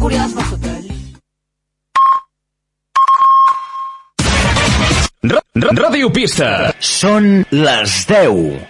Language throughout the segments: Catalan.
curiós pel satèl·lit. Ràdio Pista. Són les 10.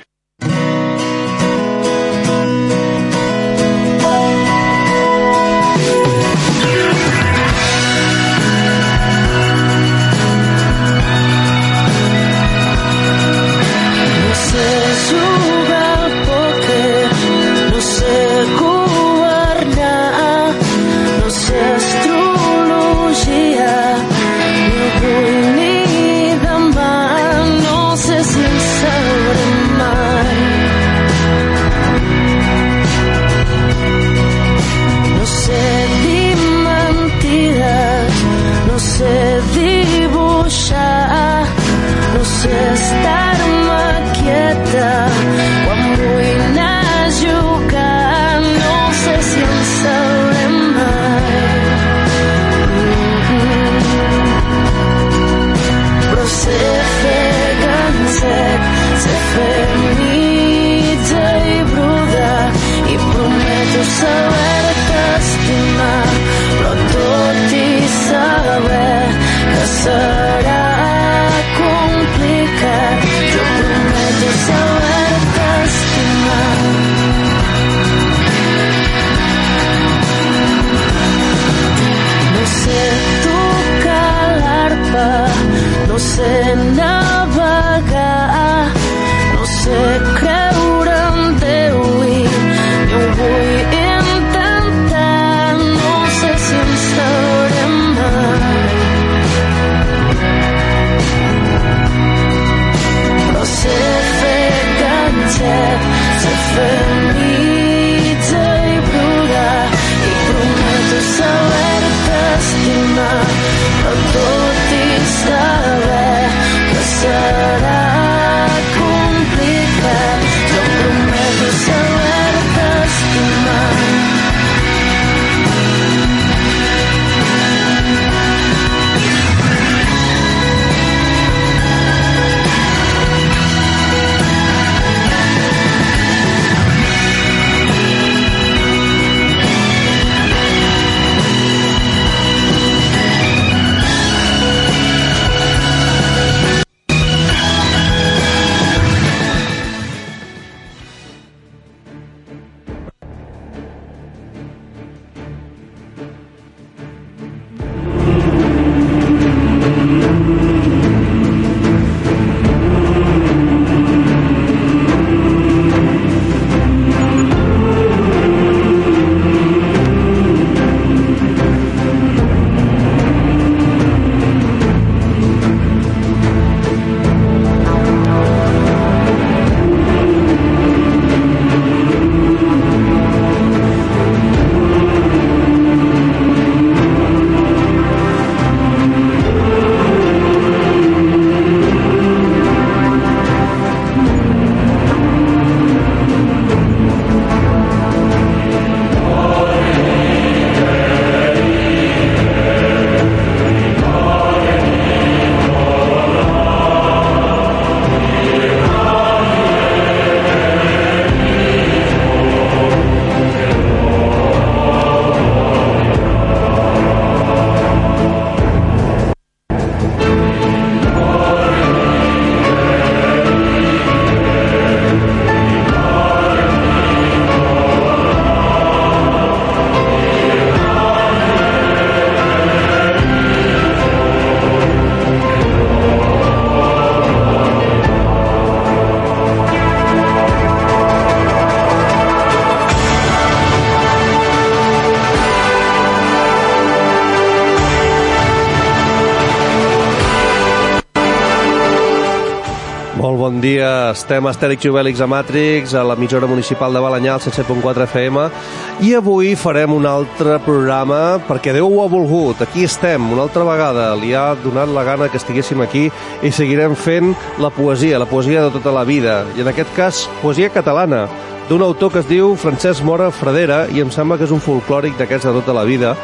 Molt bon dia, estem a Astèrix i Obèlix a Matrix, a l'emissora municipal de Balenyà, al 107.4 FM, i avui farem un altre programa perquè Déu ho ha volgut. Aquí estem, una altra vegada, li ha donat la gana que estiguéssim aquí i seguirem fent la poesia de tota la vida, i en aquest cas, poesia catalana, d'un autor que es diu Francesc Mora Fradera, i em sembla que és un folclòric d'aquests de tota la vida,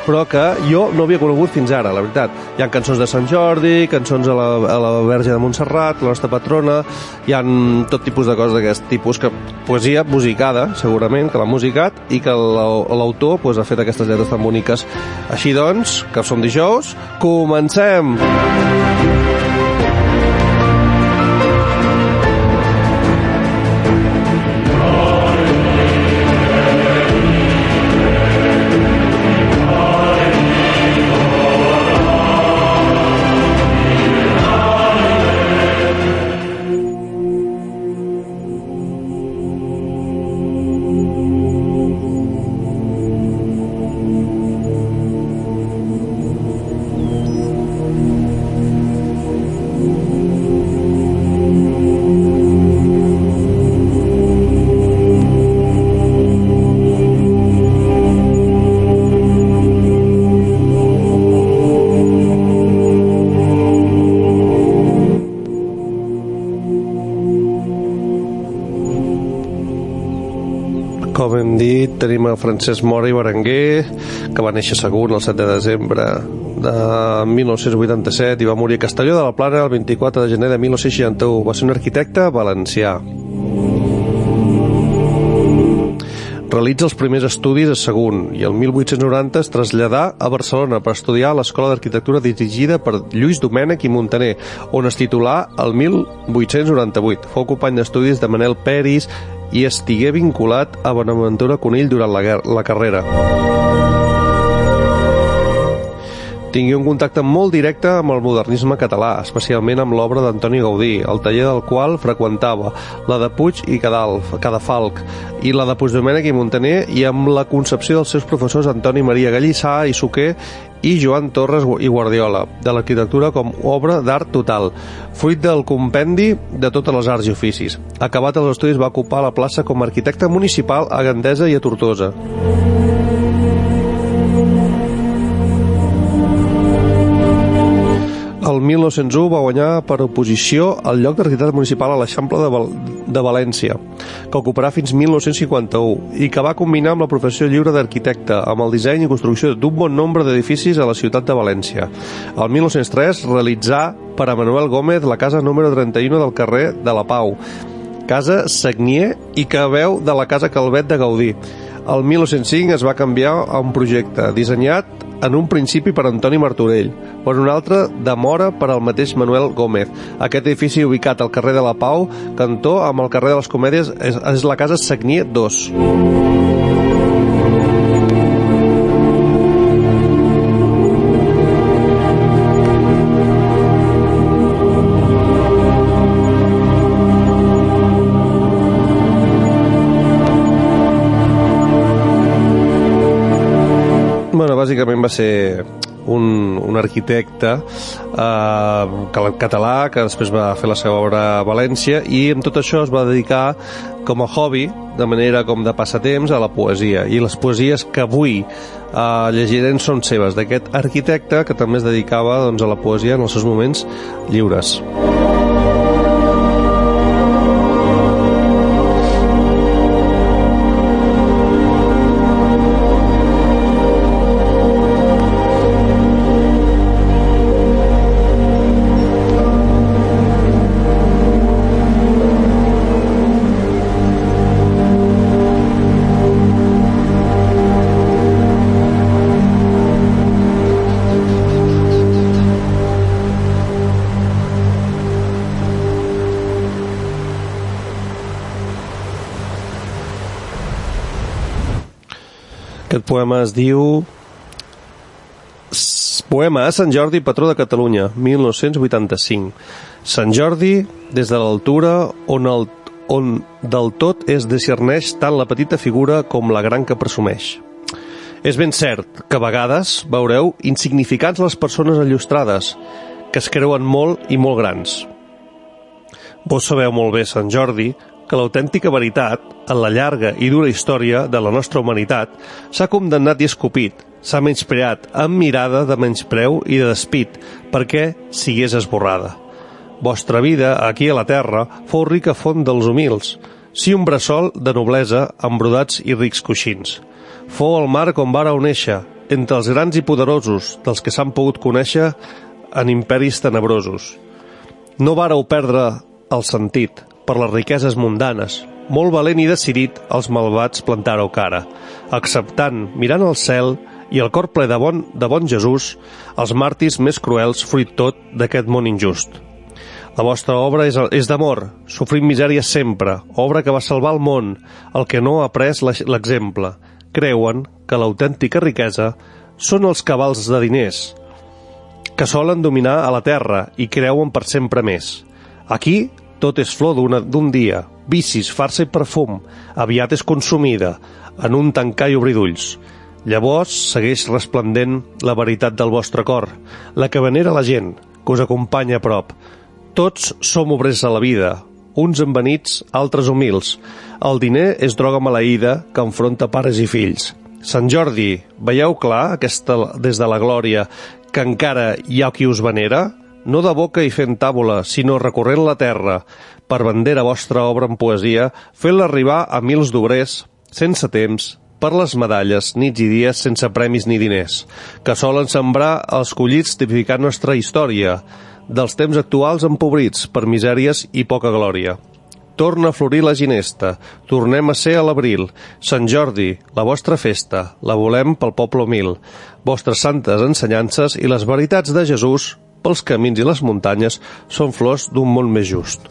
però que jo no havia conegut fins ara, la veritat. Hi ha cançons de Sant Jordi, cançons a la Verge de Montserrat, la nostra patrona, hi ha tot tipus de coses d'aquest tipus, que poesia musicada, segurament, que l'ha musicat, i que l'autor ha fet aquestes lletres tan boniques. Així doncs, que som dijous, comencem! Com hem dit, tenim a Francesc Mora i Berenguer, que va néixer a Sagunt el 7 de desembre de 1987 i va morir a Castelló de la Plana el 24 de gener de 1961. Va ser un arquitecte valencià. Realitza els primers estudis a Sagunt i el 1890 es traslladà a Barcelona per estudiar a l'Escola d'Arquitectura dirigida per Lluís Domènech i Muntaner, on es titulà el 1898. Fou company d'estudis de Manel Peris i estigué vinculat a Bonaventura Conill durant la carrera. Tingué un contacte molt directe amb el modernisme català, especialment amb l'obra d'Antoni Gaudí, el taller del qual freqüentava, la de Puig i Cadafalch, i la de Puigdomènech i Muntaner, i amb la concepció dels seus professors Antoni Maria Gallissà i Suquer i Joan Torres i Guardiola, de l'arquitectura com obra d'art total, fruit del compendi de totes les arts i oficis. Acabat els estudis va ocupar la plaça com a arquitecte municipal a Gandesa i a Tortosa. El 1901 va guanyar per oposició el lloc d'arquitecte municipal a l'Eixample de València, que ocuparà fins 1951, i que va combinar amb la professió lliure d'arquitecte, amb el disseny i construcció d'un bon nombre d'edificis a la ciutat de València. El 1903 realitzà per a Manuel Gómez la casa número 31 del carrer de la Pau, casa Sagnier i que veu de la casa Calvet de Gaudí. El 1905 es va canviar a un projecte dissenyat en un principi per Antoni Martorell, per un altre de Mora per al mateix Manuel Gómez. Aquest edifici ubicat al carrer de la Pau, cantó amb el carrer de les Comèdies, és la casa Sagnier 2. Bàsicament va ser un arquitecte català que després va fer la seva obra a València i amb tot això es va dedicar com a hobby, de manera com de passatemps, a la poesia. I les poesies que avui llegirem són seves, d'aquest arquitecte que també es dedicava doncs, a la poesia en els seus moments lliures. Aquest poema es diu Poema a Sant Jordi, patró de Catalunya, 1985. Sant Jordi, des de l'altura on del tot es discerneix tant la petita figura com la gran que presumeix. És ben cert que a vegades veureu insignificants les persones enllustrades, que es creuen molt i molt grans. Vos sabeu molt bé, Sant Jordi, que l'autèntica veritat, en la llarga i dura història de la nostra humanitat, s'ha condemnat i escopit, s'ha menyspreat amb mirada de menyspreu i de despit, perquè sigués esborrada. Vostra vida, aquí a la terra, fou rica font dels humils, sí un bressol de noblesa amb brodats i rics coixins. Fou el mar on vareu néixer, entre els grans i poderosos dels que s'han pogut conèixer en imperis tenebrosos. No vàreu perdre el sentit per les riqueses mundanes. Molt valent i decidit, els malvats plantàreu cara, acceptant, mirant al cel i el cor ple de bon Jesús, els màrtirs més cruels fruit tot d'aquest món injust. La vostra obra és d'amor, sofrint misèria sempre, obra que va salvar el món, el que no ha pres l'exemple. Creuen que l'autèntica riquesa són els cabals de diners, que solen dominar a la terra i creuen per sempre més. Aquí tot és flor d'un dia, vicis, farsa i perfum, aviat és consumida, en un tancar i obrir d'ulls. Llavors segueix resplendent la veritat del vostre cor, la que venera la gent, que us acompanya a prop. Tots som obrers a la vida, uns envenits, altres humils. El diner és droga maleïda que enfronta pares i fills. Sant Jordi, veieu clar des de la glòria que encara hi ha qui us venera? No de boca i fent tàbula, sinó recorrent la terra, per bandera vostra obra en poesia, fent-la arribar a mils d'obrers, sense temps, per les medalles, nits i dies sense premis ni diners, que solen sembrar els collits tipificant nostra història, dels temps actuals empobrits per misèries i poca glòria. Torna a florir la ginesta, tornem a ser a l'abril. Sant Jordi, la vostra festa, la volem pel poble humil. Vostres santes ensenyances i les veritats de Jesús pels camins i les muntanyes són flors d'un món més just.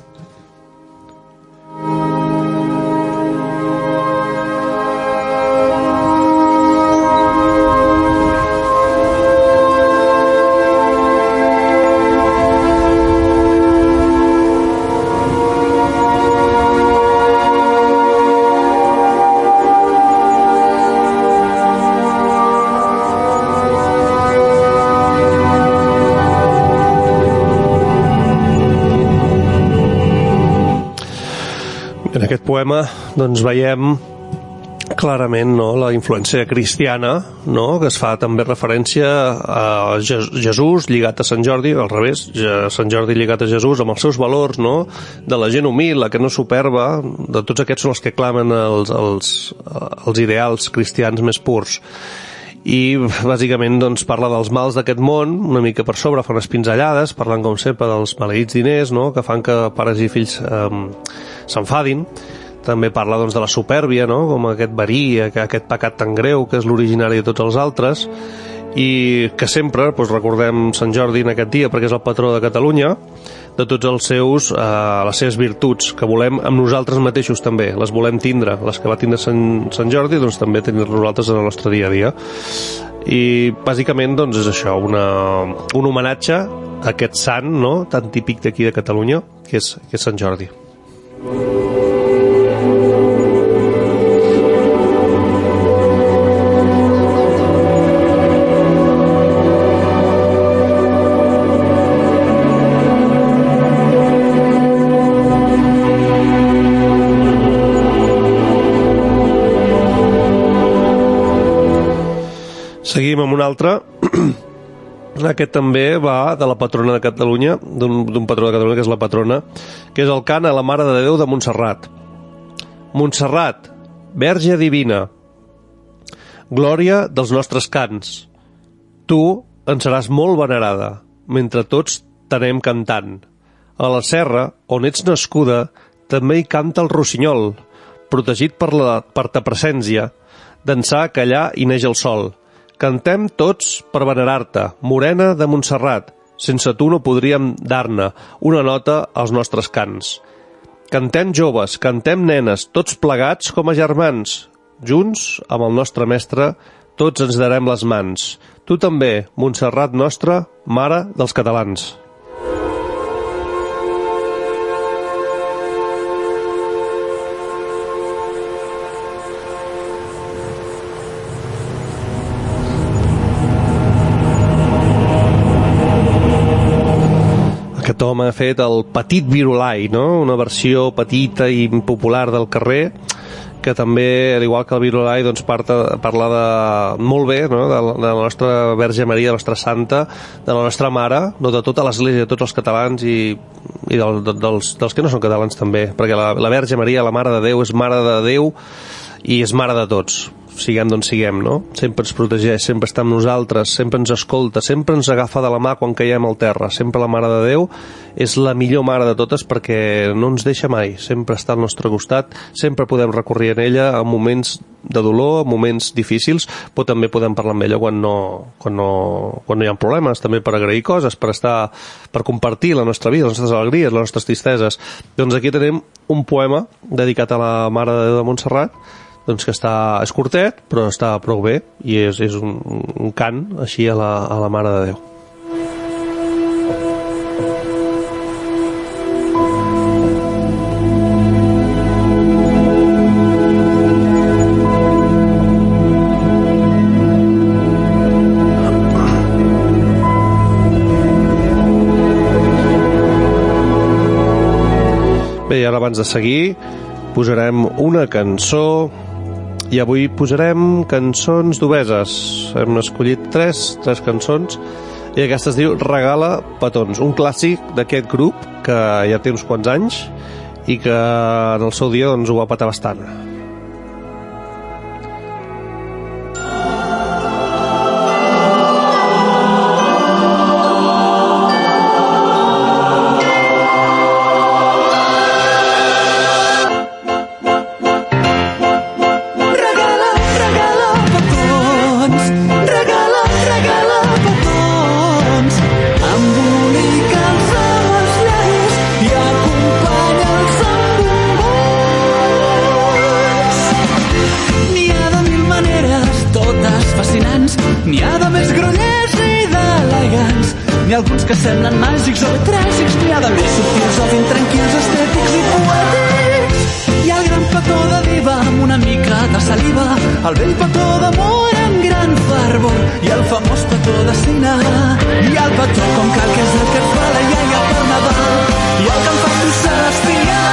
En aquest poema doncs veiem clarament, no, la influència cristiana, no, que es fa també referència a Jesús lligat a Sant Jordi, al revés, Sant Jordi lligat a Jesús amb els seus valors, no, de la gent humil, la que no superba, de tots aquests són els que clamen els ideals cristians més purs. I bàsicament doncs, parla dels mals d'aquest món, una mica per sobre, fa unes pinzellades, parlant com sempre dels maleïts diners, no?, que fan que pares i fills s'enfadin. També parla doncs, de la supèrbia, no?, com aquest verí, aquest pecat tan greu que és l'originari de tots els altres, i que sempre doncs, recordem Sant Jordi en aquest dia perquè és el patró de Catalunya, de tots els les seves virtuts que volem amb nosaltres mateixos també, les volem tindre, les que va tindre Sant Jordi doncs també tenir nosaltres en el nostre dia a dia. I bàsicament doncs és això, un homenatge a aquest sant, no?, tan típic d'aquí de Catalunya, que és Sant Jordi. Seguim amb un altre. Aquest també va de la patrona de Catalunya, d'un patró de Catalunya que és la patrona, que és el cant a la Mare de Déu de Montserrat. Montserrat, Verge divina, glòria dels nostres cants. Tu en seràs molt venerada, mentre tots t'anem cantant. A la serra, on ets nascuda, també hi canta el rossinyol, protegit per ta presència, d'ençà que allà hi neix el sol. Cantem tots per venerar-te, morena de Montserrat. Sense tu no podríem dar-ne una nota als nostres cants. Cantem joves, cantem nenes, tots plegats com a germans. Junts, amb el nostre mestre, tots ens darem les mans. Tu també, Montserrat nostra, mare dels catalans. Aquest home ha fet el Petit Virolai, no? Una versió petita i popular del carrer, que també, al igual que el Virolai, doncs parla molt bé, no? de la nostra Verge Maria, de la nostra Santa, de la nostra Mare, no? De tota l'Església, de tots els catalans i dels que no són catalans també, perquè la Verge Maria, la Mare de Déu, és Mare de Déu i és Mare de tots. siguem d'on siguem, no? Sempre ens protegeix, sempre està amb nosaltres, sempre ens escolta, sempre ens agafa de la mà quan caiem al terra. Sempre la Mare de Déu és la millor mare de totes perquè no ens deixa mai, sempre està al nostre costat, sempre podem recórrer a ella en moments de dolor, en moments difícils, però també podem parlar amb ella quan no hi ha problemes, també per agrair coses, per compartir la nostra vida, les nostres alegries, les nostres tristeses. Doncs aquí tenim un poema dedicat a la Mare de Déu de Montserrat, doncs que és curtet, però està prou bé, i és un cant així a la Mare de Déu. Bé, i ara abans de seguir posarem una cançó, i avui posarem cançons d'obeses. Hem escollit tres cançons, i aquesta es diu Regala petons, un clàssic d'aquest grup que ja té uns quants anys i que en el seu dia doncs, ho va petar bastant. N'hi ha de més grollers i d'elegants, n'hi ha alguns que semblen màgics o tràgics, n'hi ha de més subtils o intranquils, estètics i poètics. Hi ha el gran petó de diva amb una mica de saliva, el vell petó d'amor amb gran fervor, i el famós petó de cine. Hi ha el petó com cal, que és el que et fa la iaia per Nadal, i el que em fa tu celestial.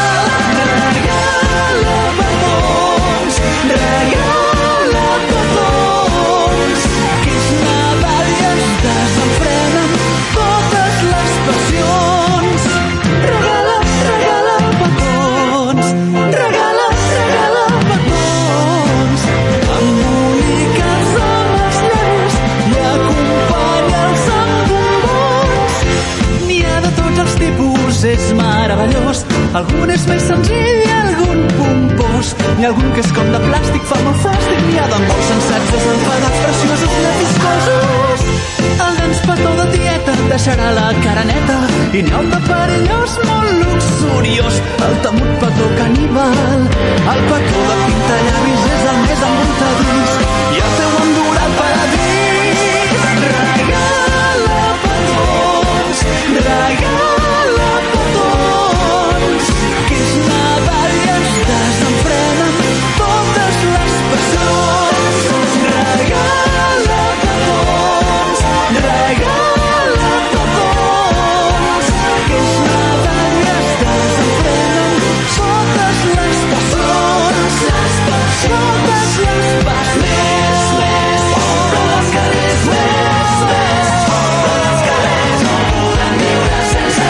Regala petons, regala petons, que és Nadal i es desenfrenen totes les passions. Regala, regala petons, regala, regala petons, embolica'ls amb els llavis i acompanya'ls amb bombons. N'hi ha de tots els tipus, és meravellós, algun és més senzill i algun pompós, n'hi ha algun que és com de plàstic, fa molt fàstic, n'hi ha de molt sensats, desenfadats, preciosos, netiscosos. El d'ens petó de tieta et deixarà la cara neta, i n'hi ha el de perillós molt luxuriós, el temut petó caníbal. El petó de pintallavis és el més embruntadís, i el teu endurà al paradís. Regala petons, regala petons, que és Nadal i ens desenfrenen totes les passions. Regala petons, regala petons, que és Nadal i ens desenfrenen totes les passions. Totes les passions. Més, però els carrers més, però els carrers no poden viure sense.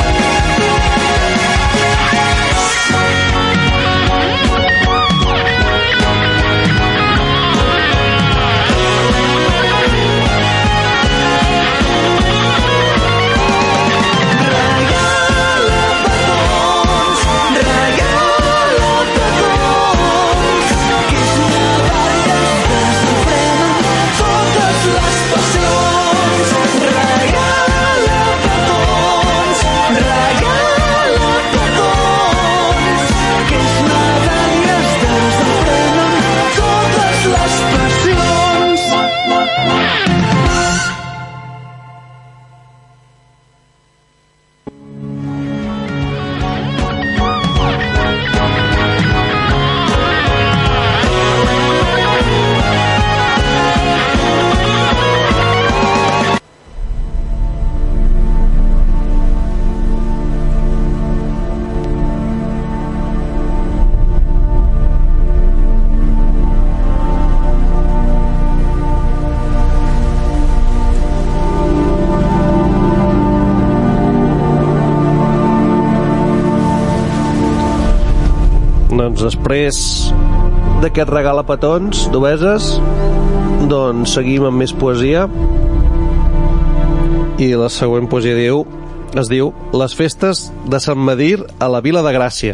Regala petons, regala petons, que és Nadal i ens desenfrenen totes les passions. Regala petons, regala petons, que és Nadal i ens desenfrenen totes les passions. Doncs després d'aquest regal a petons d'Obeses, doncs seguim amb més poesia. I la següent poesia es diu Les festes de Sant Medir a la Vila de Gràcia.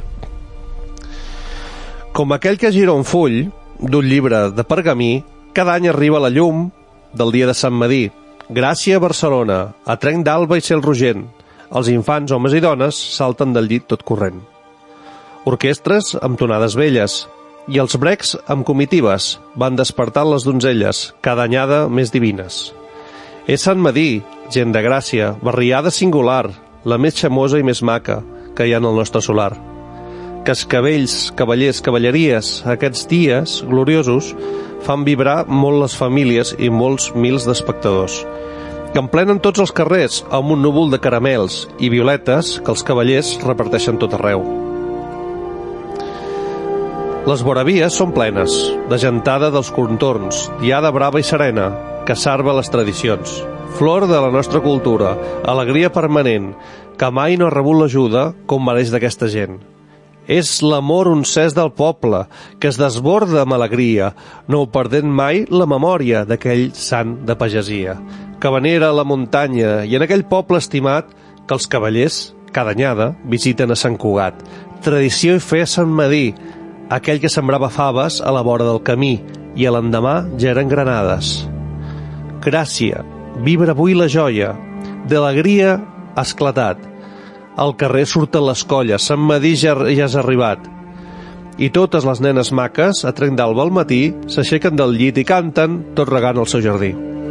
Com aquell que gira un full d'un llibre de pergamí, cada any arriba la llum del dia de Sant Medir. Gràcia a Barcelona, a trenc d'alba i cel rogent. Els infants, homes i dones, salten del llit tot corrent. Orquestres amb tonades velles i els brecs amb comitives van despertant les donzelles, cada anyada més divines. És Sant Medir, gent de Gràcia, barriada singular, la més xamosa i més maca que hi ha en el nostre solar. Cascavells, cavallers, cavalleries, aquests dies gloriosos fan vibrar molt les famílies i molts mils d'espectadors, que emplenen tots els carrers amb un núvol de caramels i violetes que els cavallers reparteixen tot arreu. Les voravies són plenes, de gentada dels contorns, diada brava i serena, que sarva les tradicions. Flor de la nostra cultura, alegria permanent, que mai no ha rebut l'ajuda com mereix d'aquesta gent. És l'amor uncès del poble, que es desborda amb alegria, no perdent mai la memòria d'aquell sant de pagesia, que venera la muntanya i en aquell poble estimat que els cavallers, cada anyada, visiten a Sant Cugat. Tradició i fe a Sant Medir, aquell que sembrava faves a la vora del camí i a l'endemà ja eren granades. Gràcia, vibra avui la joia, d'alegria ha esclatat. Al carrer surten les colles, Sant Medir ja has arribat. I totes les nenes maques, a trenc d'alba al matí, s'aixequen del llit i canten, tot regant el seu jardí.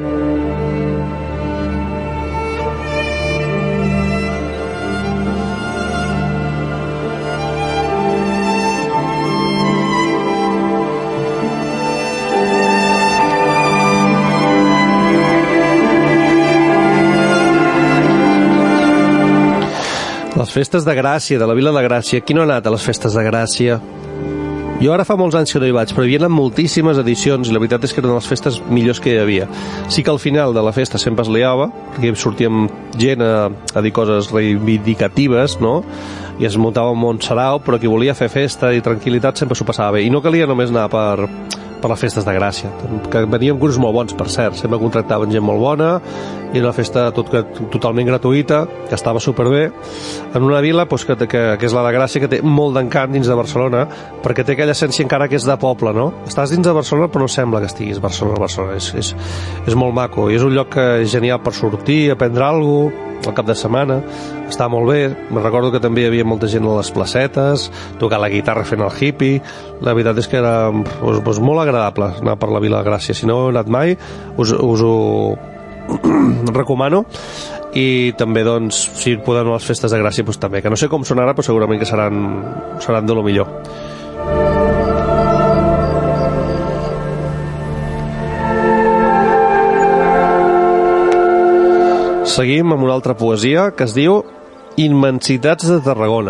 Les festes de Gràcia, de la Vila de Gràcia. Qui no ha anat a les festes de Gràcia? Jo ara fa molts anys que no hi vaig, però hi havia moltíssimes edicions i la veritat és que eren les festes millors que hi havia. Sí que al final de la festa sempre es liava, perquè sortíem gent a dir coses reivindicatives, no? I es muntava un món sarau, però qui volia fer festa i tranquil·litat sempre s'ho passava bé. I no calia només anar per les festes de Gràcia, que venien grups molt bons, per cert, sempre contractaven gent molt bona i una festa totalment gratuïta, que estava superbé, en una vila doncs, que és la de Gràcia, que té molt d'encant dins de Barcelona, perquè té aquella essència encara que és de poble, no? Estàs dins de Barcelona però no sembla que estiguis a Barcelona. És molt maco i és un lloc que és genial per sortir, aprendre alguna cosa al cap de setmana, està molt bé. Me recordo que també hi havia molta gent a les placetes, tocant la guitarra fent el hippie. La veritat és que era molt agradable anar per la Vila de Gràcia. Si no heu anat mai, us ho recomano. I també, doncs, si podem a les festes de Gràcia, doncs també, que no sé com són ara, però segurament que seran de lo millor. Seguim amb una altra poesia que es diu Immensitats de Tarragona.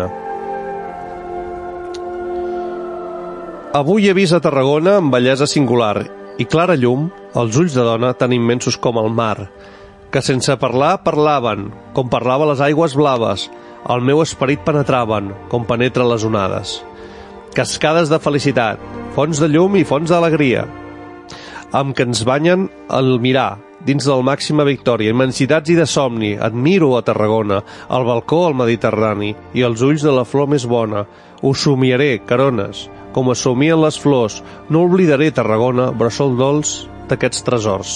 Avui he vist a Tarragona amb bellesa singular i clara llum els ulls de dona tan immensos com el mar, que sense parlar parlaven, com parlava les aigües blaves, el meu esperit penetraven, com penetra les onades. Cascades de felicitat, fonts de llum i fonts d'alegria, amb que ens banyen al mirar, dins del màxima victòria, immensitats i de somni. Admiro a Tarragona, el balcó al Mediterrani i els ulls de la flor més bona. Us somiaré, carones, com es somien les flors. No oblidaré Tarragona, bressol dolç d'aquests tresors.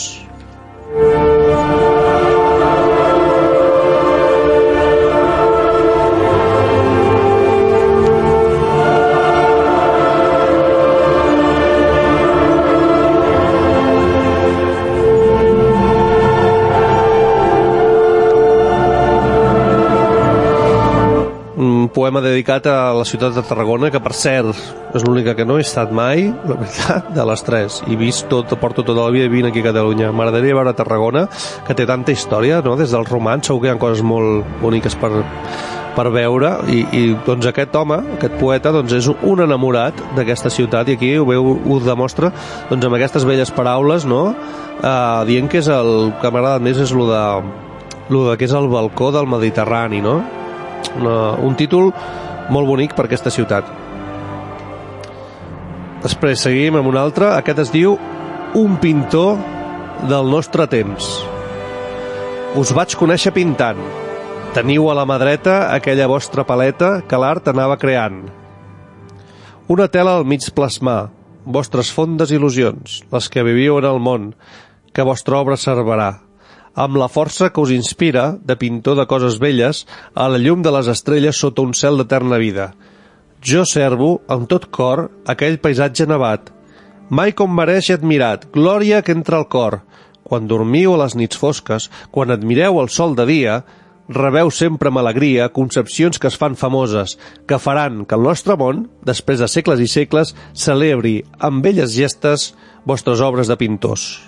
Poema dedicat a la ciutat de Tarragona, que per cert és l'única que no he estat mai, la veritat, de les tres. He vist tot, porto tota la vida i vinc aquí a Catalunya. M'agradaria veure Tarragona, que té tanta història, no? Des dels romans segur que hi ha coses molt boniques per veure i doncs aquest home, aquest poeta, doncs és un enamorat d'aquesta ciutat i aquí ho demostra doncs amb aquestes belles paraules, no? Dient que és el que m'ha agradat més és lo de que és el balcó del Mediterrani, no? Un títol molt bonic per aquesta ciutat. Després seguim amb un altre. Aquest es diu Un pintor del nostre temps. Us vaig conèixer pintant. Teniu a la mà dreta aquella vostra paleta que l'art anava creant. Una tela al mig plasmar, vostres fondes il·lusions, les que viviu en el món, que vostra obra servarà, amb la força que us inspira, de pintor de coses velles, a la llum de les estrelles sota un cel d'eterna vida. Jo servo, amb tot cor, aquell paisatge nevat, mai com mereix i admirat, glòria que entra al cor. Quan dormiu a les nits fosques, quan admireu el sol de dia, rebeu sempre amb alegria concepcions que es fan famoses, que faran que el nostre món, després de segles i segles, celebri amb belles gestes vostres obres de pintors.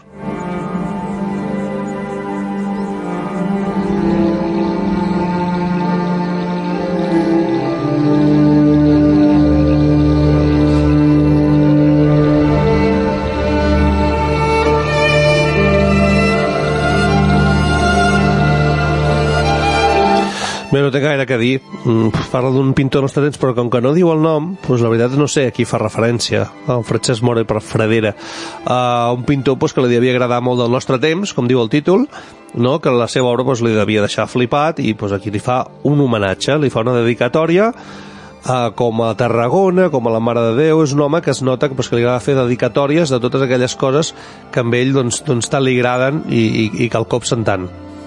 Bé, no té gaire que dir. Parla d'un pintor del nostre temps, però com que no diu el nom, doncs la veritat no sé a qui fa referència. A Francesc Mora i per Fradera. Un pintor que li devia agradar molt del nostre temps, com diu el títol, no? Que la seva obra li devia deixar flipat, i aquí li fa un homenatge, li fa una dedicatòria, com a Tarragona, com a la Mare de Déu. És un home que es nota que li agrada fer dedicatòries de totes aquelles coses que amb ell tant li agraden i que el copsen tant.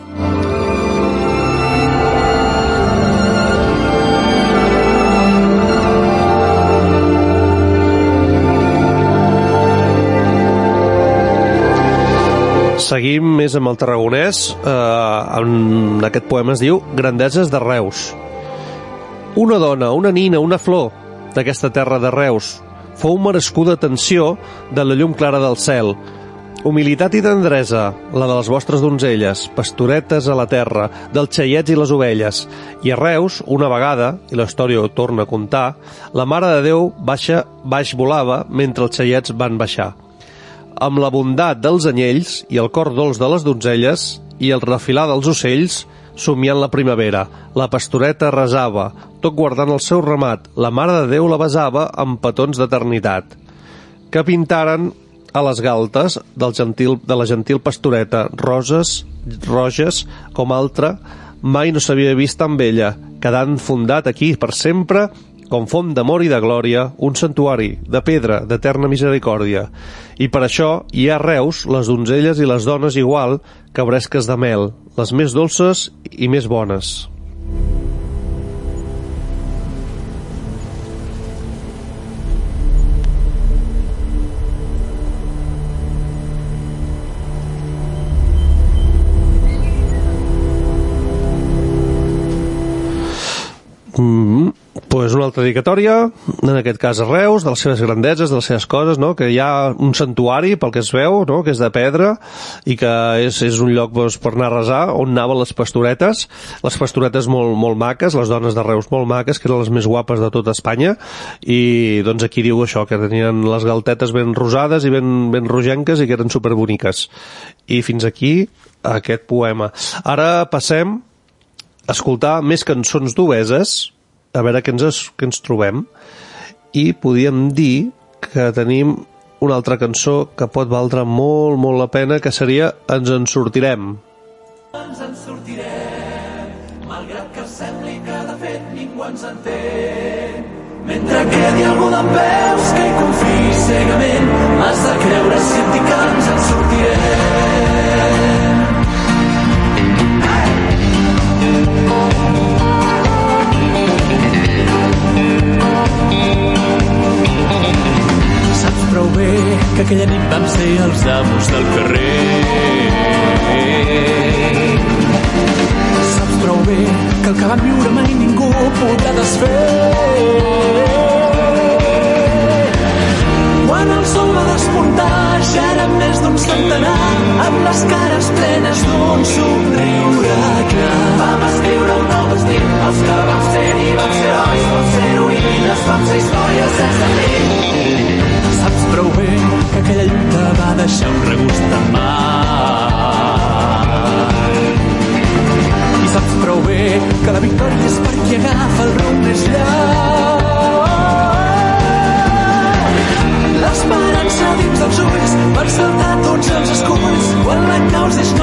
Seguim més amb el tarragonès. En aquest poema es diu Grandeses de Reus. Una dona, una nina, una flor d'aquesta terra de Reus fou merescuda atenció de la llum clara del cel. Humilitat i tendresa, la de les vostres donzelles, pastoretes a la terra, dels xaiets i les ovelles. I a Reus, una vegada, i la història ho torna a contar, la Mare de Déu baix volava mentre els xaiets van baixar. Amb la bondat dels anyells i el cor dolç de les donzelles i el refilar dels ocells, somiant la primavera, la pastoreta resava, tot guardant el seu ramat, la Mare de Déu la besava amb petons d'eternitat. Que pintaren a les galtes de la gentil pastoreta roges com altra, mai no s'havia vist tan bella, quedant fundat aquí per sempre, com font d'amor i de glòria, un santuari de pedra d'eterna misericòrdia. I per això hi ha a Reus les donzelles i les dones igual que bresques de mel, les més dolces i més bones. Pues una altra dedicatòria, en aquest cas a Reus, de les seves grandeses, de les seves coses, no? Que hi ha un santuari, pel que es veu, no? Que és de pedra i que és un lloc per anar a resar, on anaven les pastoretes molt, molt maques, les dones de Reus molt maques, que eren les més guapes de tota Espanya, i aquí diu això, que tenien les galtetes ben rosades i ben rogenques i que eren superboniques. I fins aquí aquest poema. Ara passem a escoltar més cançons d'obeses, a veure què ens trobem, i podíem dir que tenim una altra cançó que pot valdre molt, molt la pena, que seria Ens en sortirem. Ens en sortirem, malgrat que sembli que de fet ningú ens entén. Mentre quedi algú dempeus que hi confiï cegament, has de creure si et dic que ens en sortirem. Prou bé que aquella nit vam ser els amos del carrer. Saps prou bé que el que vam viure mai ningú podrà desfer. Quan el sol va despuntar ja érem més d'un centenar, amb les cares plenes d'un somriure clar. Vam escriure un nou destí, els que vam ser-hi vam ser herois, vam ser heroïnes, vam ser històries sense fi. Saps prou bé que aquella lluita va deixar un regust amarg. I saps prou bé que la victòria és per qui agafa el rumb més llarg.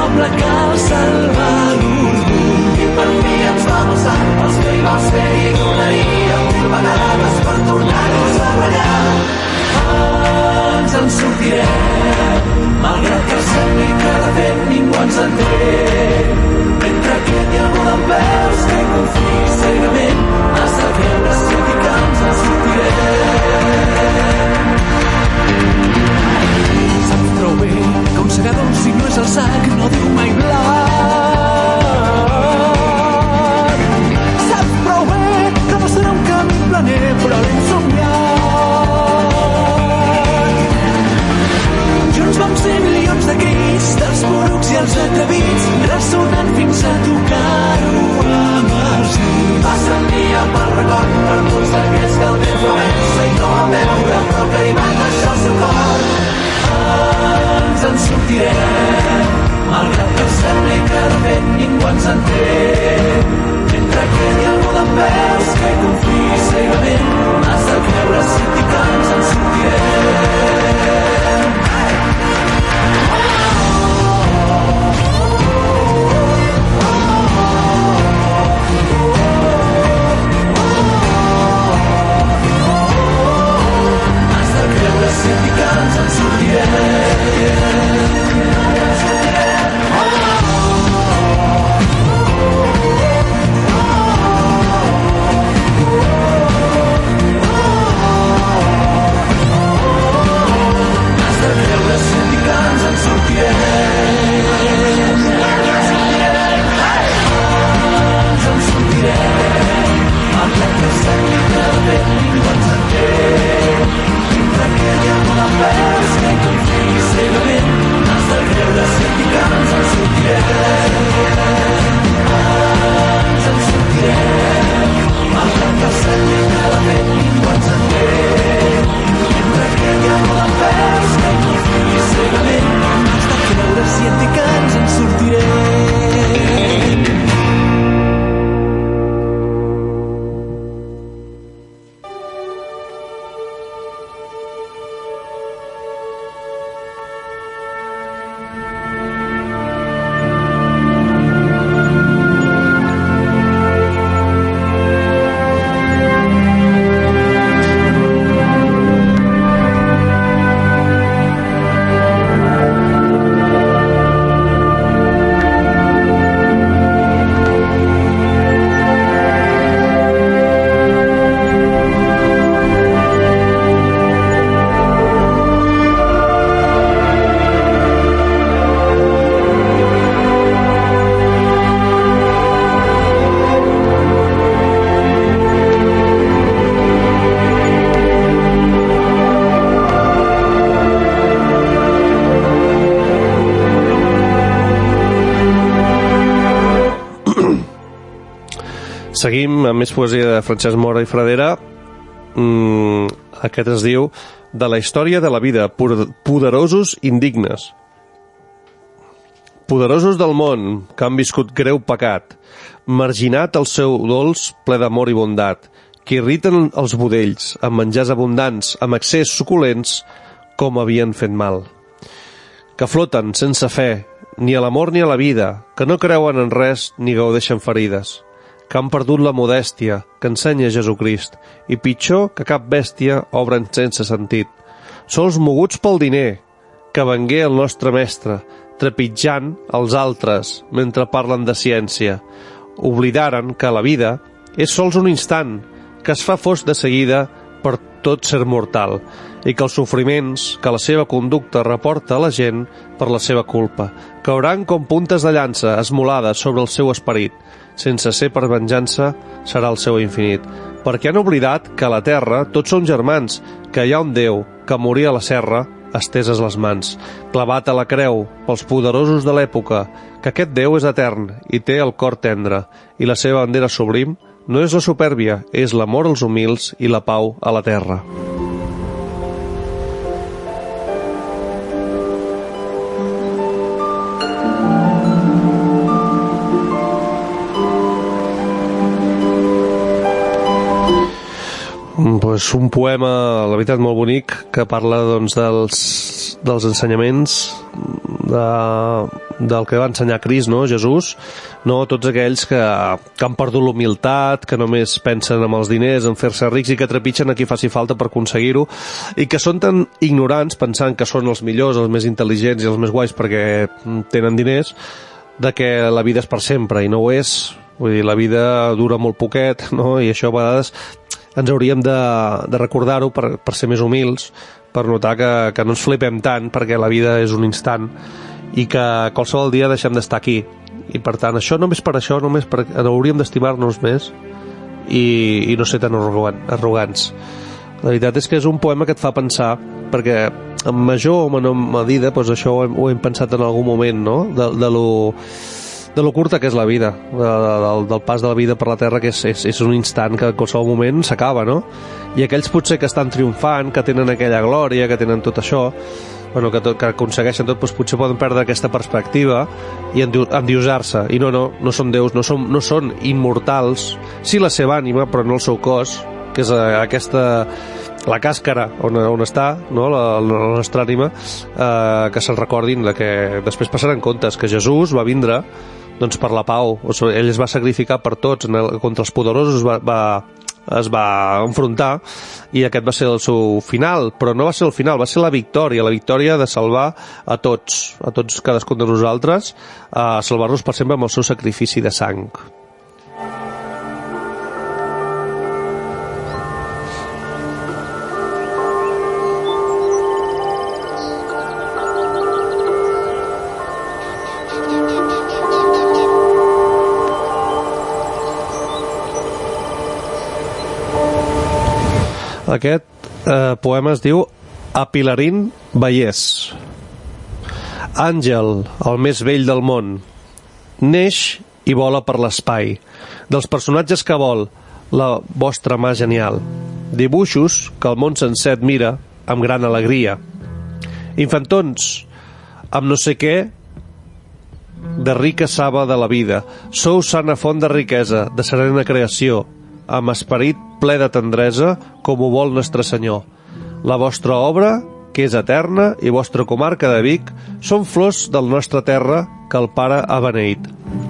poble cal salvar l'orgull. I per fi ens va passar els que hi va ser i donaríem 1000 vegades per tornar-nos a ballar. Ens en sortirem, malgrat que sembli que de fet ningú ens entén. Mentre quedi algú dempeus que hi confiï cegament, has de creure si que ens en sortirem. Saps prou bé que un segador, si no és el sac, no diu mai blat. Saps prou bé que no serà un camí planer, però l'hem somiat. Junts vam ser milions de crits, dels porucs i els atrevits, ressonant fins a tocar-ho amb els dits. Passa el dia pel record per tots aquells que el temps va vèncer i no van veure, però que hi van deixar el seu cor. Ens en sortirem, malgrat que sembli que de fet ningú ens entén. Mentre quedi algú dempeus que hi confiï cegament, has de creure si que ens en sortirem. Ens en sortirem. Seguim amb més poesia de Francesc Mora i Fradera. Aquest es diu De la història de la vida, poderosos indignes. Poderosos del món, que han viscut greu pecat, marginat el seu dolç ple d'amor i bondat, que irriten els budells amb menjars abundants, amb excés suculents, com havien fet mal. Que floten sense fe, ni a l'amor ni a la vida, que no creuen en res ni gaudeixen ferides, que han perdut la modèstia que ensenya Jesucrist i pitjor que cap bèstia obren sense sentit. Sols moguts pel diner, que vengué el nostre mestre, trepitjant els altres mentre parlen de ciència. Oblidaren que la vida és sols un instant, que es fa fos de seguida per tot ser mortal, i que els sofriments que la seva conducta reporta a la gent per la seva culpa cauran com puntes de llança esmolades sobre el seu esperit. Sense ser per venjança serà el seu infinit, perquè han oblidat que a la terra tots som germans, que hi ha un Déu que moria a la serra esteses les mans, clavat a la creu pels poderosos de l'època, que aquest Déu és etern i té el cor tendre, i la seva bandera sublim no és la supèrbia, és l'amor als humils i la pau a la terra. Pues un poema, la veritat, molt bonic, que parla doncs, dels ensenyaments del que va ensenyar Crist, no? Jesús, no? Tots aquells que han perdut l'humilitat, que només pensen en els diners, en fer-se rics i que trepitgen a qui faci falta per aconseguir-ho, i que són tan ignorants pensant que són els millors, els més intel·ligents i els més guais perquè tenen diners, de que la vida és per sempre, i no ho és. Vull dir, la vida dura molt poquet, no? I això a vegades ens hauríem de recordar-ho per ser més humils, per notar que no ens flipem tant, perquè la vida és un instant i que qualsevol dia deixem d'estar aquí. I per tant, només hauríem d'estimar-nos més i no ser tan arrogants. La veritat és que és un poema que et fa pensar, perquè en major o menor medida, doncs això ho hem pensat en algun moment, no? De lo curta que és la vida, del pas de la vida per la Terra, que és un instant que en qualsevol moment s'acaba, no? I aquells potser que estan triomfant, que tenen aquella glòria, que tenen tot això, bueno, que aconsegueixen tot, doncs potser poden perdre aquesta perspectiva i endiosar-se. I no són déus, no són immortals, sí la seva ànima, però no el seu cos, que és la càscara on està, no? la nostra ànima, que se'n recordin que després passaran comptes que Jesús va vindre doncs per la pau, ell es va sacrificar per tots, contra els poderosos es va enfrontar, i aquest va ser el seu final, però no va ser el final, va ser la victòria de salvar a tots cadascun de nosaltres, a salvar-nos per sempre amb el seu sacrifici de sang. Aquest poema es diu Apilarín Vallès. Àngel, el més vell del món, neix i vola per l'espai. Dels personatges que vol, la vostra mà genial. Dibuixos que el món sencer admira amb gran alegria. Infantons, amb no sé què, de rica saba de la vida. Sou sana font de riquesa, de serena creació, amb esperit ple de tendresa, com ho vol Nostre Senyor. La vostra obra, que és eterna, i vostra comarca de Vic, són flors del nostra terra que el Pare ha beneït.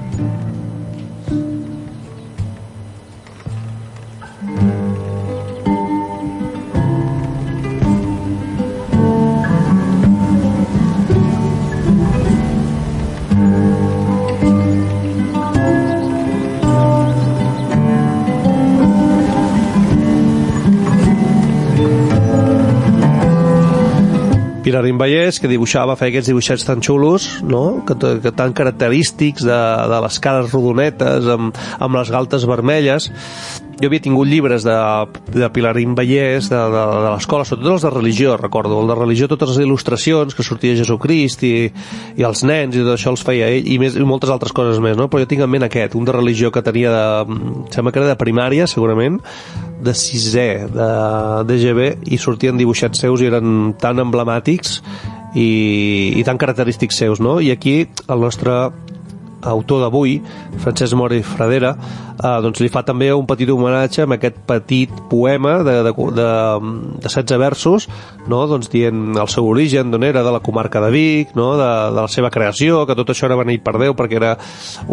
Pilarín Vallès, que feia aquests dibuixats tan xulos, no? que tan característics de les cares rodonetes amb les galtes vermelles. Jo havia tingut llibres de Pilarín Vallès de l'escola, sobretot els de religió, recordo, el de religió, totes les il·lustracions que sortia Jesucrist i els nens, i tot això els feia ell, i moltes altres coses més, no? Però jo tinc en ment aquest, un de religió que tenia sembla que era de primària, segurament, de 6è d'EGB, i sortien dibuixats seus i eren tan emblemàtics i tan característics seus, no? I aquí el nostre autor d'avui, Francesc Mora i Fradera, doncs li fa també un petit homenatge amb aquest petit poema de 16 versos, no? Doncs dient el seu origen, d'on era, de la comarca de Vic, no? de la seva creació, que tot això era beneït per Déu perquè era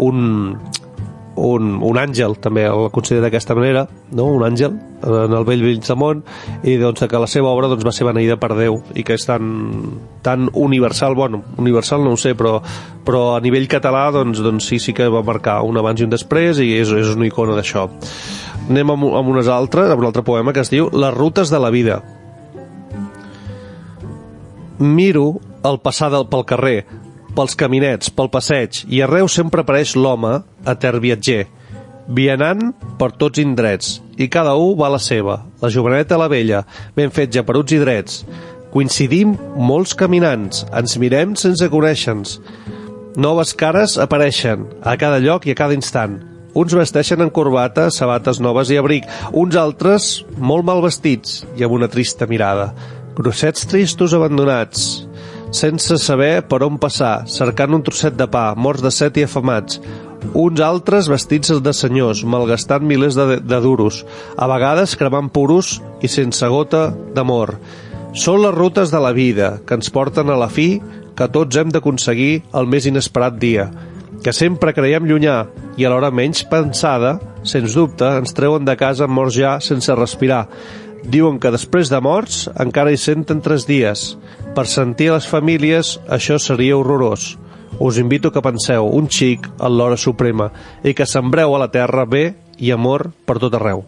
un àngel, també el considera d'aquesta manera, no? Un àngel en el vell del món, i doncs que la seva obra doncs, va ser beneïda per Déu i que és tan universal, bueno, universal no ho sé, però a nivell català doncs sí que va marcar un abans i un després, i és una icona d'això. Anem amb un altre poema que es diu Les rutes de la vida. Miro el passar pel carrer, pels caminets, pel passeig, i arreu sempre apareix l'home, etern viatger, vianant per tots indrets, i cada un va a la seva, la joveneta a la vella, ben fet japeruts i drets. Coincidim molts caminants, ens mirem sense conèixer-nos. Noves cares apareixen a cada lloc i a cada instant. Uns vesteixen en corbata, sabates noves i abric, uns altres molt mal vestits i amb una trista mirada. Grossets tristos abandonats, sense saber per on passar, cercant un trosset de pa, morts de set i afamats. Uns altres vestits de senyors, malgastant milers de duros, a vegades cremant puros i sense gota d'amor. Són les rutes de la vida, que ens porten a la fi que tots hem d'aconseguir el més inesperat dia, que sempre creiem llunyà i a l'hora menys pensada, sens dubte, ens treuen de casa morts ja sense respirar. Diuen que després de morts encara hi senten 3 dies. Per sentir a les famílies això seria horrorós. Us invito que penseu un xic en l'hora suprema i que sembreu a la terra bé i amor per tot arreu.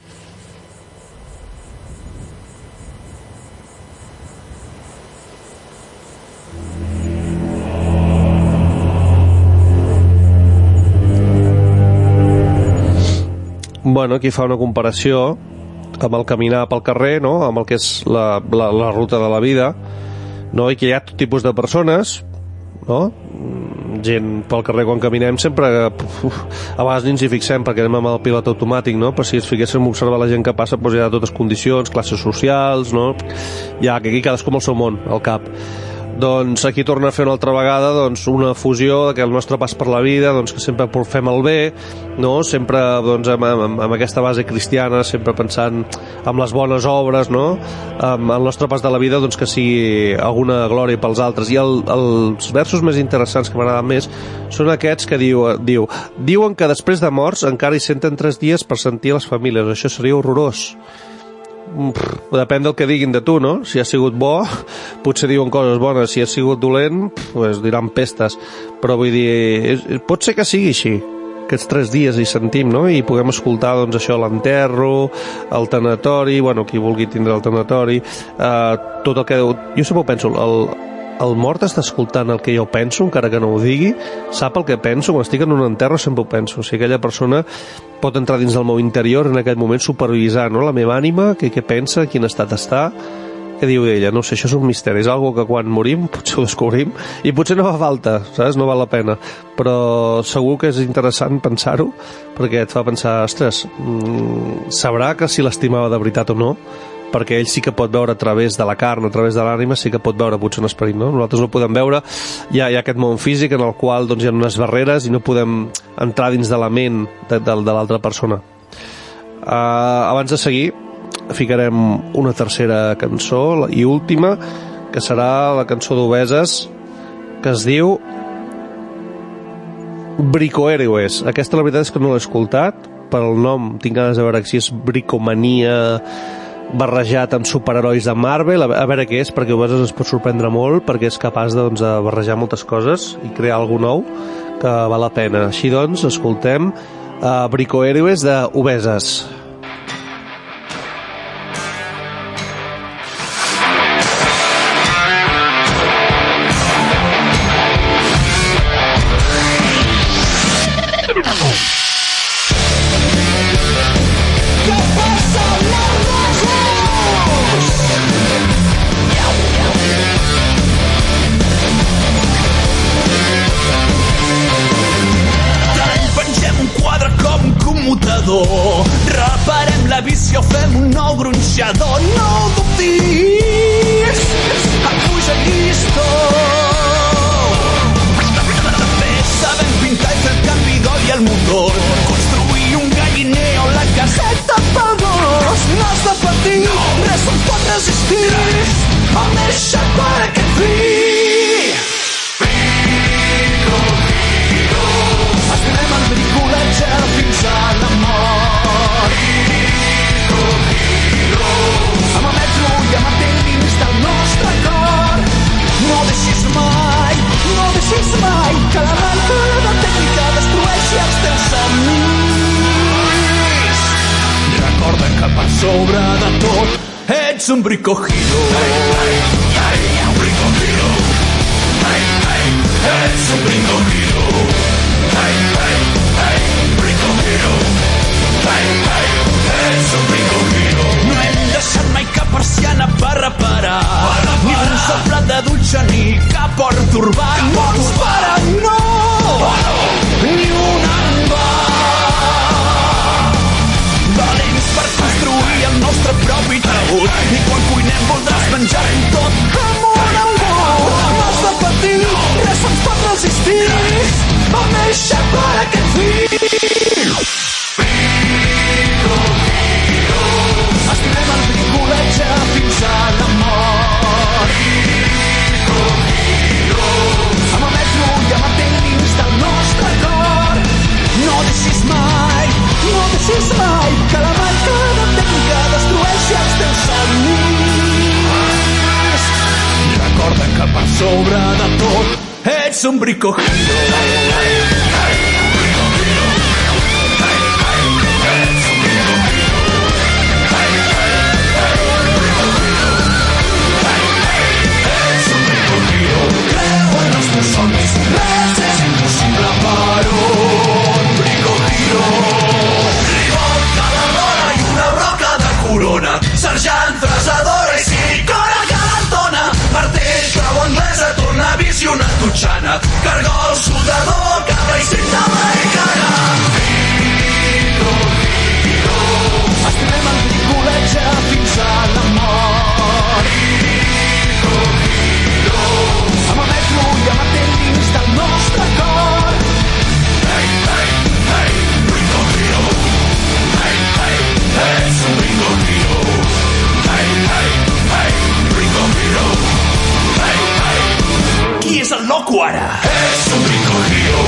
Bueno, aquí fa una comparació amb el caminar pel carrer, no? Amb el que és la ruta de la vida, no? I que hi ha tot tipus de persones, no? Gent pel carrer quan caminem sempre a vegades ni ens hi fixem perquè anem amb el pilot automàtic, no? Però si ens fiquéssim a observar la gent que passa, doncs hi ha totes condicions, classes socials, no? Hi ha aquí cadascú amb el seu món al cap. Doncs aquí torna a fer una altra vegada doncs, una fusió que el nostre pas per la vida, doncs, que sempre fem el bé, no? Sempre doncs, amb aquesta base cristiana, sempre pensant en les bones obres, no? El nostre pas de la vida doncs, que sigui alguna glòria pels altres. I els versos més interessants que m'agraden més són aquests que diuen que després de morts encara hi senten 3 dies per sentir les famílies. Això seria horrorós. Depèn del que diguin de tu, no? Si ha sigut bo, potser diuen coses bones. Si ha sigut dolent, pues diran pestes. Però vull dir, pot ser que sigui així, aquests 3 dies hi sentim, no? I puguem escoltar, doncs, això, l'enterro, el tanatori, bueno, qui vulgui tindre el tanatori, tot el que... Jo sempre penso, el mort està escoltant el que jo penso, encara que no ho digui, sap el que penso, quan estic en un enterro sempre ho penso. O sigui, aquella persona pot entrar dins del meu interior en aquest moment, supervisar, no? La meva ànima, què pensa, quin estat està, què diu ella, no sé, això és un misteri, és algo que quan morim potser ho descobrim i potser no fa falta, saps? No val la pena, però segur que és interessant pensar-ho, perquè et fa pensar, ostres, sabrà que si l'estimava de veritat o no, perquè ell sí que pot veure a través de la carn, a través de l'ànima, sí que pot veure potser un esperit, no? Nosaltres no podem veure, hi ha aquest món físic en el qual doncs, hi ha unes barreres i no podem entrar dins de la ment de l'altra persona. Abans de seguir, ficarem una tercera cançó i última, que serà la cançó d'Obeses, que es diu Bricohéroes. Aquesta la veritat és que no l'he escoltat, per el nom tinc ganes de veure si és bricomania barrejat amb superherois de Marvel, a veure què és, perquè Obeses es pot sorprendre molt, perquè és capaç de barrejar moltes coses i crear alguna nou que val la pena. Així doncs, escoltem Bricohéroes d'Obeses. Reparem la visió, fem un nou gronxador, no ho dubtis, puja llisto. També sabem pintar i fer el canvi d'oli al motor, construir un galliner o la caseta pel gos. No has de patir, res se'n pot resistir, vam néixer per aquest fi. Estimem el bricolatge fins a la mort. Amb el metro i amb el temps dins del nostre cor. No deixis mai que la manca de tècnica destrueixi els teus somnis. Recorda que per sobre de tot ets un bricohero. Un bricohero. Ets un bricohero. No hem deixat mai cap persiana per reparar, ni un sople de dutxa ni cap hort urbà. No ens para, no, ni un en va. Valents per construir el nostre propi taüt, i quan cuinem voldràs menjar-ho tot amb un embut. No has de patir, res ens pot resistir, vam néixer per aquest fi. Estimem el bricolatge fins a la mort. es un brico giro. Sergent, fresadora i sicona que l'entona. Martell, clau anglesa, tornavís i una totxana. Cargol, soldador, cabra i cinta americana. Giro, giro. Estimem el bricolatge fins a la mort. Giro, giro. Amb el metro i amb el dins del nostre cor. Hey, hey, hey, brico giro. Hey, hey, és un brico giro. Qui és el loco ara? És un brico giro.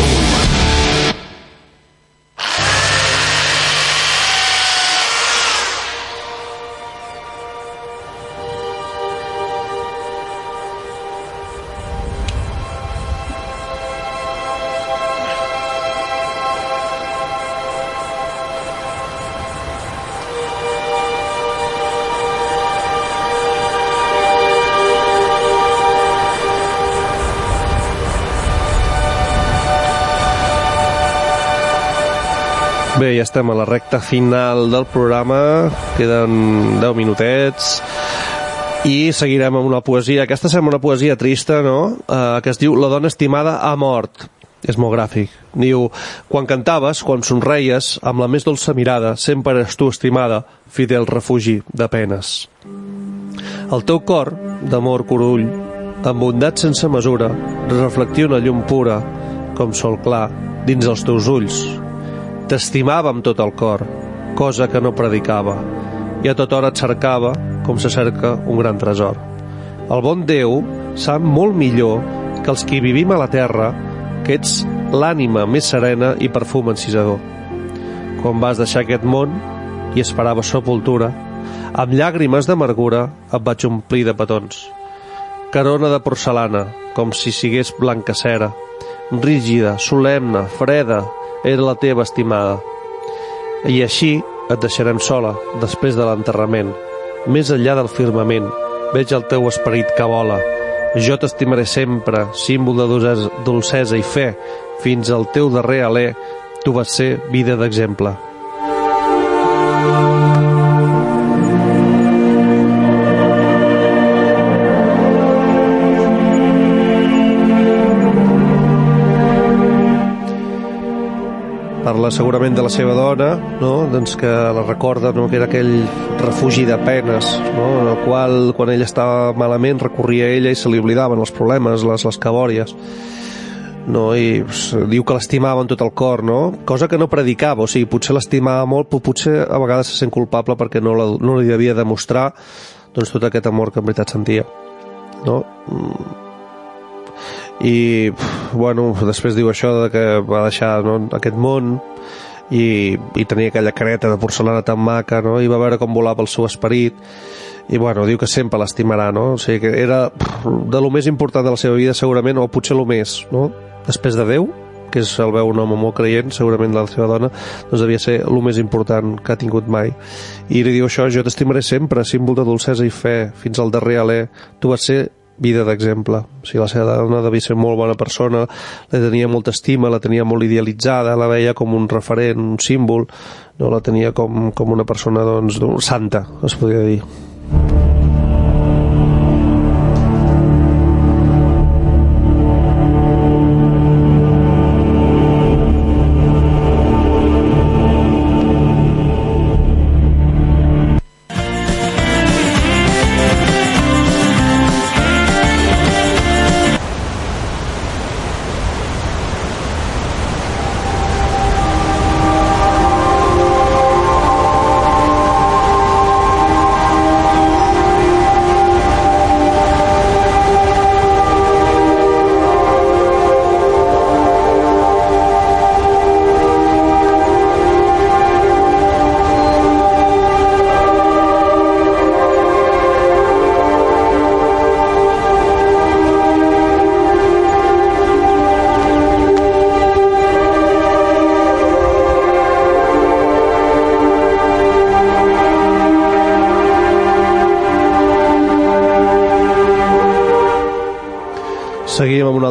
Bé, ja estem a la recta final del programa, queden 10 minutets i seguirem amb una poesia. Aquesta sembla una poesia trista, no? Que es diu La dona estimada ha mort. És molt gràfic. Diu, quan cantaves, quan somreies, amb la més dolça mirada, sempre eres tu estimada, fidel refugi de penes. El teu cor, d'amor corull, amb bondat sense mesura, reflectia una llum pura, com sol clar, dins els teus ulls. T'estimava amb tot el cor, cosa que no predicava, i a tota hora et cercava com se cerca un gran tresor. El bon Déu sap molt millor que els qui vivim a la terra que ets l'ànima més serena i perfum encisador. Quan vas deixar aquest món i esperaves sepultura, amb llàgrimes d'amargura et vaig omplir de petons. Carona de porcelana, com si sigués blanca cera, rígida, solemne, freda, era la teva estimada. I així et deixarem sola, després de l'enterrament. Més enllà del firmament, veig el teu esperit que vola. Jo t'estimaré sempre, símbol de dolcesa i fe. Fins al teu darrer alè, tu vas ser vida d'exemple. Parla segurament de la seva dona, no? Doncs que la recorda, no? Que era aquell refugi de penes, no? En el qual, quan ella estava malament, recorria a ella i se li oblidaven els problemes, les cabòries, no? I diu que l'estimava amb tot el cor, no? Cosa que no predicava, o sigui, potser l'estimava molt, però potser a vegades se sent culpable perquè no li devia demostrar, doncs, tot aquest amor que en veritat sentia, no? I bueno, després diu això de que va deixar, no, aquest món i tenia aquella careta de porcelana tan maca, no? I va veure com volava el seu esperit i bueno, diu que sempre l'estimarà, no? O sigui que era de lo més important de la seva vida segurament, o potser lo més, no? Després de Déu, que el veu un home molt creient, segurament la seva dona, doncs devia ser el més important que ha tingut mai. I li diu això, jo t'estimaré sempre, símbol de dolcesa i fe, fins al darrer alè. Tu vas ser vida d'exemple. O sigui, la seva dona devia ser molt bona persona, la tenia molta estima, la tenia molt idealitzada, la veia com un referent, un símbol, no? La tenia com una persona, doncs, santa, es podria dir.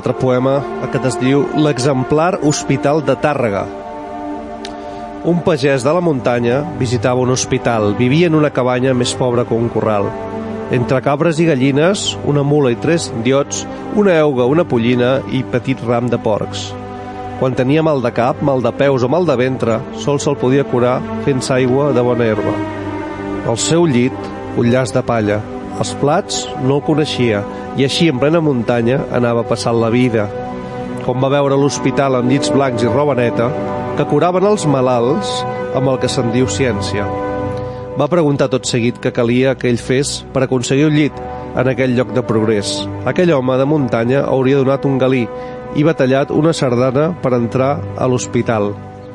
altre poema, aquest es diu L'exemplar Hospital de Tàrrega. Un pagès de la muntanya visitava un hospital. Vivia en una cabanya més pobra que un corral. Entre cabres i gallines, una mula i 3 indiots, una euga, una pollina i petit ram de porcs. Quan tenia mal de cap, mal de peus o mal de ventre, sols se'l podia curar fent-se aigua de bona herba. Al seu llit, un llaç de palla. Els plats no el coneixia i així en plena muntanya anava passant la vida. Com va veure l'hospital amb llits blancs i roba neta, que curaven els malalts amb el que se'n diu ciència. Va preguntar tot seguit què calia que ell fes per aconseguir un llit en aquell lloc de progrés. Aquell home de muntanya hauria donat un galí i batallat una sardana per entrar a l'hospital.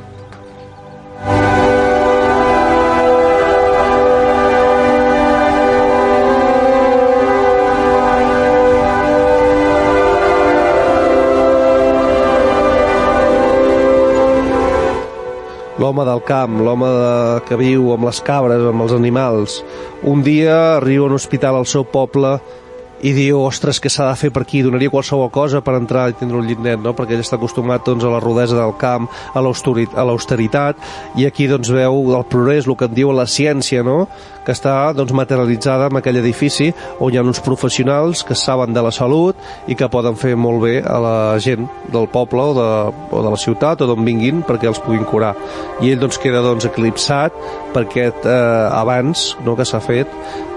L'home del camp, l'home que viu amb les cabres, amb els animals. Un dia arriba a un hospital al seu poble i diu, ostres, què s'ha de fer per aquí? Donaria qualsevol cosa per entrar i tindre un llit net, no? Perquè ell està acostumat doncs, a la rudesa del camp, a l'austeritat, i aquí doncs, veu el progrés, el que en diu la ciència, no? Que està doncs, materialitzada en aquell edifici on hi ha uns professionals que saben de la salut i que poden fer molt bé a la gent del poble o de la ciutat o d'on vinguin perquè els puguin curar. I ell doncs, queda doncs, eclipsat per aquest avanç, no?, que s'ha fet,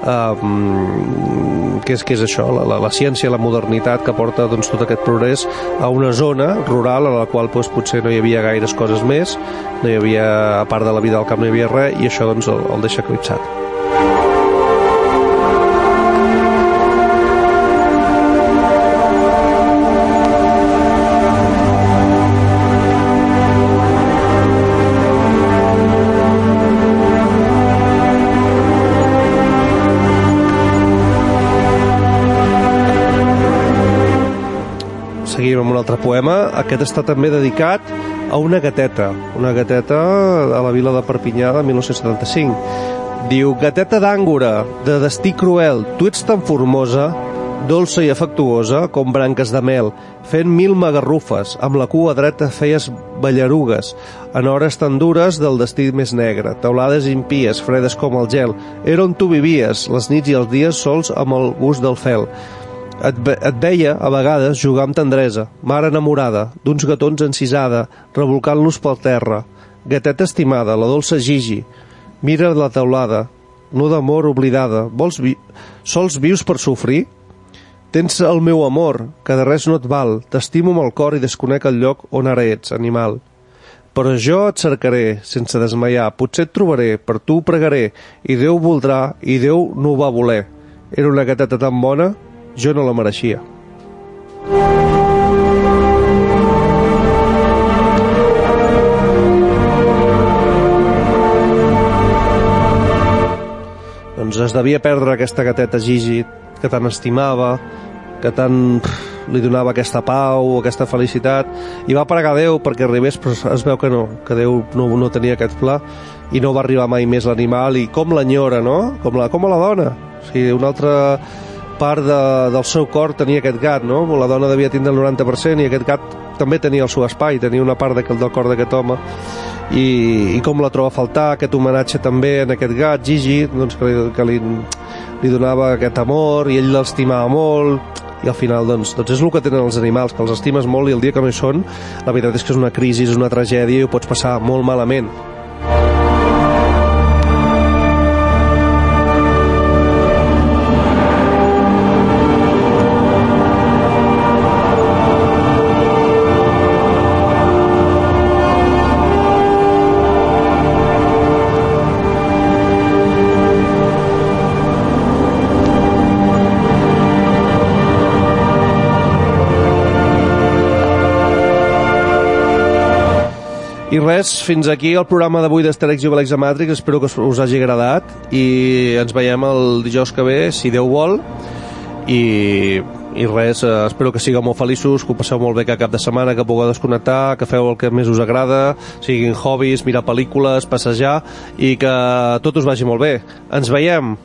que és això, la ciència, la modernitat que porta doncs, tot aquest progrés a una zona rural a la qual doncs, potser no hi havia gaires coses més, no hi havia, a part de la vida al camp no hi havia res, i això doncs, el deixa eclipsat. Seguim amb un altre poema. Aquest està també dedicat a una gateta a la vila de Perpinyà de 1975. Diu, gateta d'Àngora, de destí cruel, tu ets tan formosa, dolça i afectuosa com branques de mel, fent 1000 magarrufes, amb la cua dreta feies ballarugues, en hores tan dures del destí més negre, teulades impies, fredes com el gel, era on tu vivies, les nits i els dies sols amb el gust del fel. Et veia, a vegades, jugar amb tendresa, mare enamorada, d'uns gatons encisada, revolcant-los pel terra. Gateta estimada, la dolça Gigi, mira la teulada, nu d'amor oblidada, sols vius per sofrir? Tens el meu amor, que de res no et val, t'estimo amb el cor i desconec el lloc on ara ets, animal. Però jo et cercaré, sense desmaiar, potser et trobaré, per tu pregaré, i Déu voldrà, i Déu no ho va voler. Era una gateta tan bona, jo no la mereixia. Doncs es devia perdre aquesta gateta Gigi, que tant estimava, que tant li donava aquesta pau, aquesta felicitat, i va pregar a Déu perquè arribés, però es veu que no, que Déu no tenia aquest pla, i no va arribar mai més l'animal, i com l'enyora, no? Com a la dona. O sigui, una altra part del seu cor tenia aquest gat, no? La dona devia tindre el 90% i aquest gat també tenia el seu espai, tenia una part del cor d'aquest home, i com la troba a faltar, aquest homenatge també en aquest gat, Gigi, doncs, que li donava aquest amor i ell l'estimava molt, i al final doncs és el que tenen els animals, que els estimes molt i el dia que no hi són, la veritat és que és una crisi, és una tragèdia i ho pots passar molt malament. I res, fins aquí el programa d'avui d'Astèrix i Obèlix a Matrix. Espero que us hagi agradat i ens veiem el dijous que ve, si Déu vol, i res, espero que sigueu molt feliços, que ho passeu molt bé cada cap de setmana, que pugueu desconnectar, que feu el que més us agrada, siguin hobbies, mirar pel·lícules, passejar, i que tot us vagi molt bé. Ens veiem!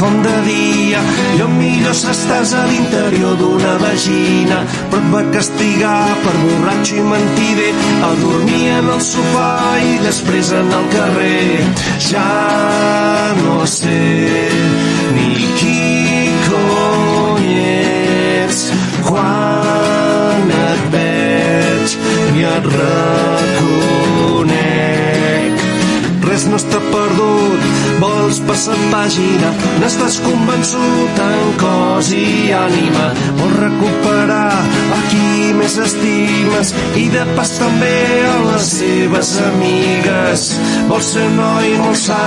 com de dia. Allò millor si estàs a l'interior d'una vagina, però et va castigar per borratxo i mentider, a dormir en el sofà i després en el carrer. Ja no sé ni qui cony ets quan et veig i et reconec. Res no està perdut, vols passar pàgina, n'estàs convençut en cos i ànima, vols recuperar a qui més estimes i de pas també a les seves amigues. Vols ser un noi molt sa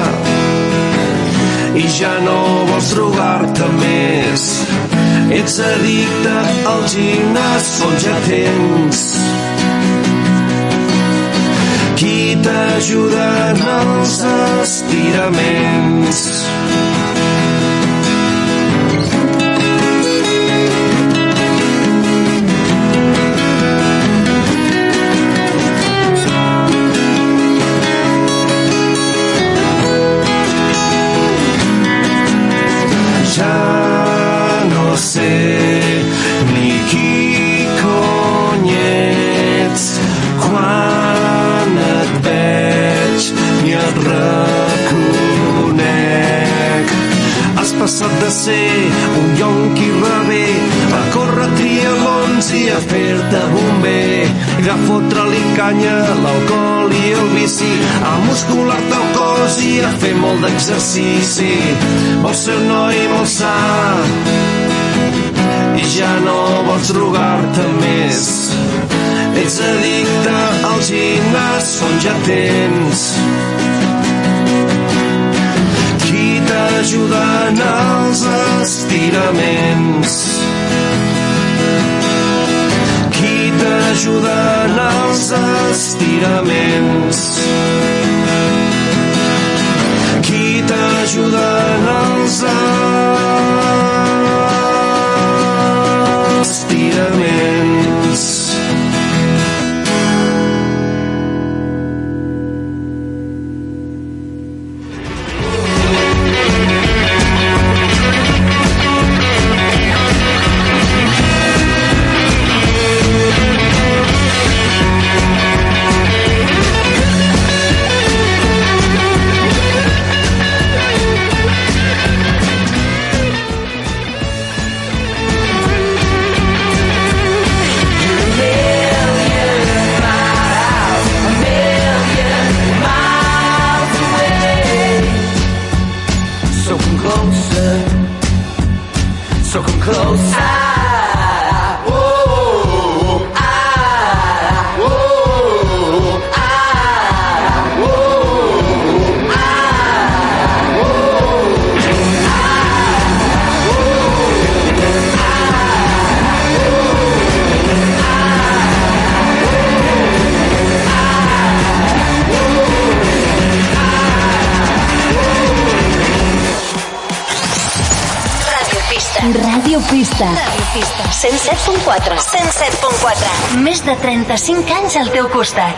i ja no vols drogar-te més. Ets addicte al gimnàs on ja tens qui t'ajuda en els estiraments. Ja no sé ni qui cony ets quan et veig i et reconec. Has passat de ser un yonqui rebé a córrer triatlons i a fer-te bomber, i de fotre-li canya l'alcohol i el vici, a muscular-te el cos i a fer molt d'exercici. Vols ser un noi molt sa i ja no vols drogar-te més. Ets addicte al gimnàs on ja tens qui t'ajuda en els estiraments, qui t'ajuda en els estiraments, qui t'ajuda en els estiraments. So come close. Ràdio Pista. 107.4. 107.4. Més de 35 anys al teu costat.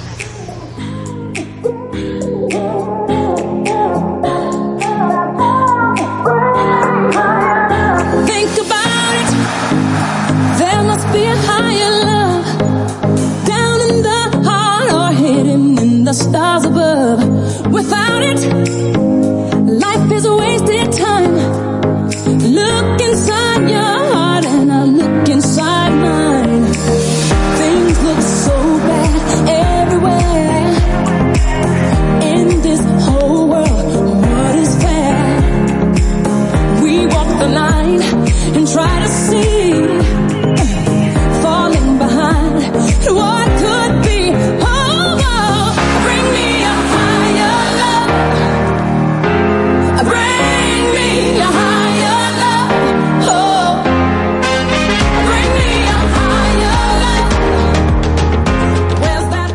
Think about it. There must be a higher love down in the heart or hidden in the stars above. Without it, life is a wasted time. Look inside your heart and I look inside mine. Things look so bad everywhere. In this whole world, what is fair? We walk the line and try to see, falling behind what could be. Oh, oh, bring me a higher love. Bring me a higher love. Oh, bring me a higher love. Where's that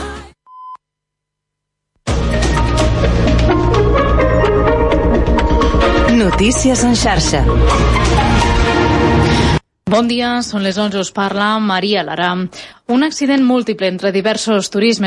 Notícies en xarxa. Bon dia, són les 11, us parla Maria Lara. Un accident múltiple entre diversos turismes